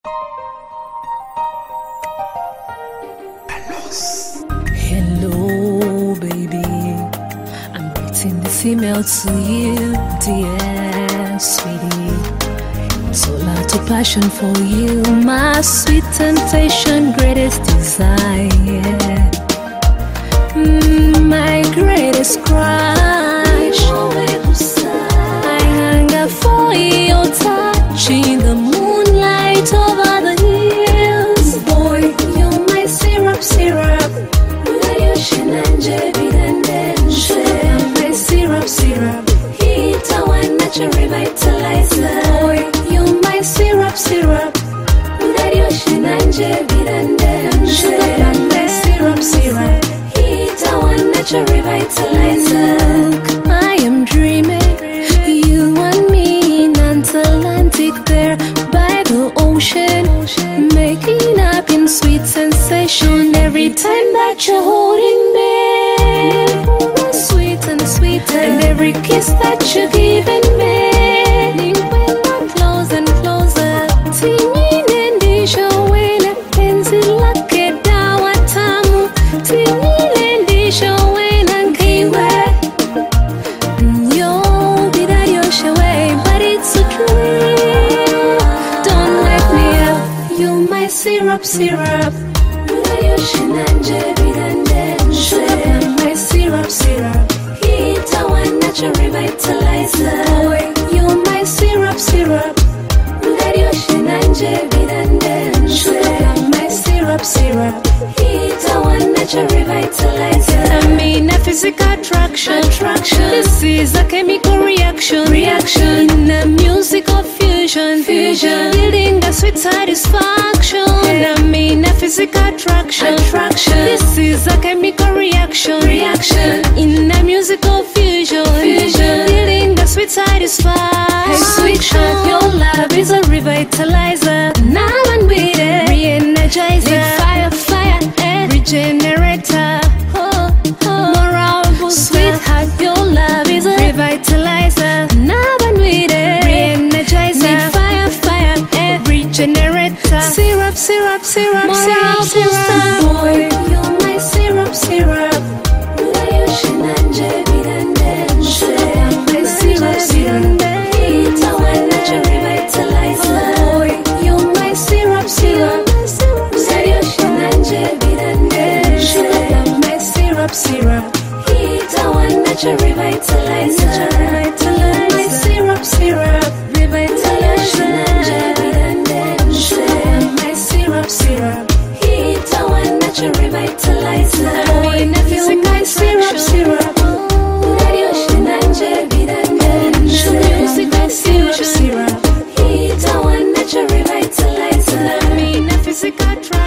Hello, baby. I'm writing this email to you, dear sweetie. It's all out of passion for you, my sweet temptation, greatest desire. My greatest crush. I hunger for your touch in the moonlight over the hills. Boy, you're my syrup, syrup. My syrup, syrup. Heat our natural revitalizer. Boy, you're my syrup, syrup. My syrup, syrup. Heat our natural revitalizer. I am dreaming, you and me in Atlantic there by the ocean, making up in sweet sensation every time that you're holding me. Sweet and sweet, and every kiss that you're giving me. Close and closer. Tinilendisha wele penzi lake dawa tamu. Tinilendisha wele nkiwe. Yo dida yosha way, but it's so true. Don't wake me up. You're my syrup, syrup. My syrup, syrup. Heat our natural revitalizer. Boy, you're my syrup, syrup. My syrup, syrup. Heat our natural revitalizer. I mean a physical attraction. This is a chemical reaction. In a musical fusion. Building a sweet satisfaction. I mean a physical attraction. This is a chemical reaction. In a musical fusion. Building a sweet satisfaction. Hey, sweetheart, your love is a revitalizer. Now and with it, re-energizer. Fire, regenerator. Moral booster. Sweetheart, your love is a revitalizer. Now and with it, re-energizer. Fire, regenerator. Syrup, moral booster. Boy, you're my syrup, syrup. My syrup, syrup. Heat our natural revitalizer. Boy, you're my syrup, syrup. My syrup, syrup. Heat our natural revitalizer. My syrup, syrup. Revitalizer. My syrup, syrup. Heat our natural revitalizer. Boy, you're my syrup, syrup. Syrup. Heat our natural revitalizer. I mean a physical